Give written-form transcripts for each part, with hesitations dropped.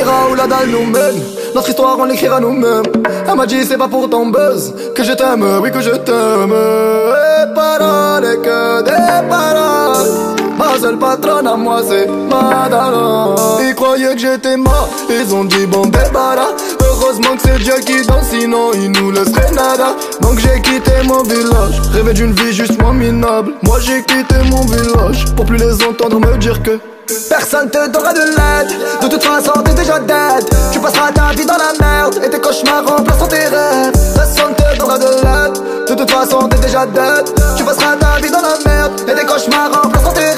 ira où la dalle nous mène. Notre histoire on l'écrira nous-mêmes. Elle m'a dit c'est pas pour ton buzz que je t'aime, oui que je t'aime. Et paroles et que des paroles. Ma seule patronne à moi c'est Madara. Ils croyaient que j'étais mort, ils ont dit bon débarras. Heureusement que c'est Dieu qui danse, sinon il nous laisserait nada. Donc j'ai quitté mon village, rêvé d'une vie juste moins minable. Moi j'ai quitté mon village, pour plus les entendre me dire que personne te donnera de l'aide. De toute façon t'es déjà dead. Tu passeras ta vie dans la merde et tes cauchemars remplaceront tes rêves. Personne te donnera de l'aide. De toute façon t'es déjà dead. Tu passeras ta vie dans la merde et tes cauchemars remplaceront tes rêves.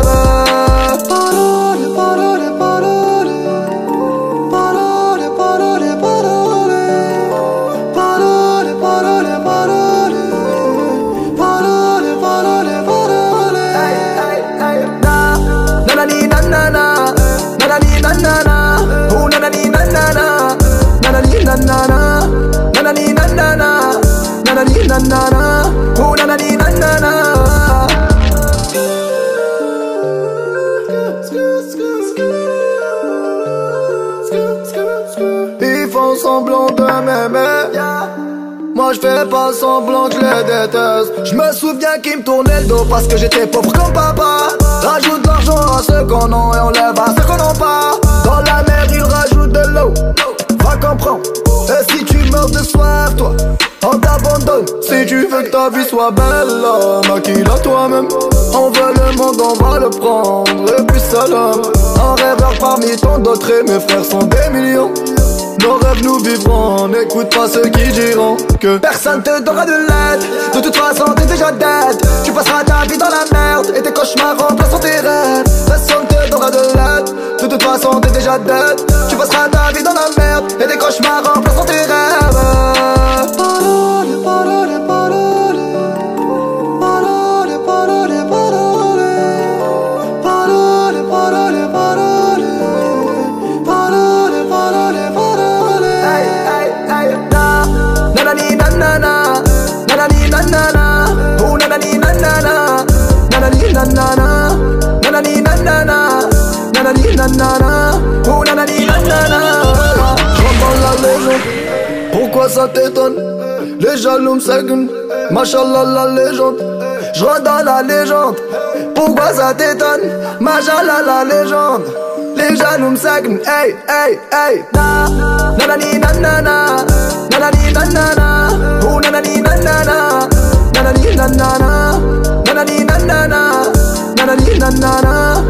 Parole, parole, parole. Parole, parole, parole. Parole, parole, parole. Parole, parole, parole. Nanani nanana, nanani nanana, oh nanani nanana, nanani nanana, nanani nanana, nanani nanana, oh nanani nanana. Ils font semblant de m'aimer. Moi je fais pas semblant que je les déteste. Je me souviens qu'ils me tournaient le dos parce que j'étais pauvre comme papa. Rajoute de l'argent à ceux qu'on a et on lève à ceux qu'on n'a pas. Dans la mer ils rajoutent de l'eau. Va comprendre. Et si tu meurs de soif toi, on t'abandonne. Si tu veux que ta vie soit belle, maquille-la toi-même. On veut le monde, on va le prendre. Et puis salam. Un rêveur parmi tant d'autres et mes frères sont des millions. Nos rêves nous vivrons, n'écoute pas ceux qui diront que personne te donnera de l'aide. De toute façon t'es déjà dead. Tu passeras ta vie dans la merde et tes cauchemars remplaceront tes rêves. Personne te donnera de l'aide. De toute façon t'es déjà dead. Tu passeras ta vie dans la merde et tes cauchemars remplaceront tes rêves. Parole, parole, parole. Parole, parole, parole. Parole, parole, parole. Parole, parole, parole. Nanani nanana, nanani nanana, oh nanani nanana, nanani nanana, nanani nanana, nanani nanana, oh nanani nanana. J'entends la légende, pourquoi ça t'étonne? Les jaloux m'segn, machallah la légende. J'rentre dans la légende, pourquoi ça t'étonne? Machallah la légende. Les jaloux m'segn, hey, hey, hey. Nanani nanana, nanani nanana, oh nanani nanana, nanani nanana, nanani nanana, nanani nanana.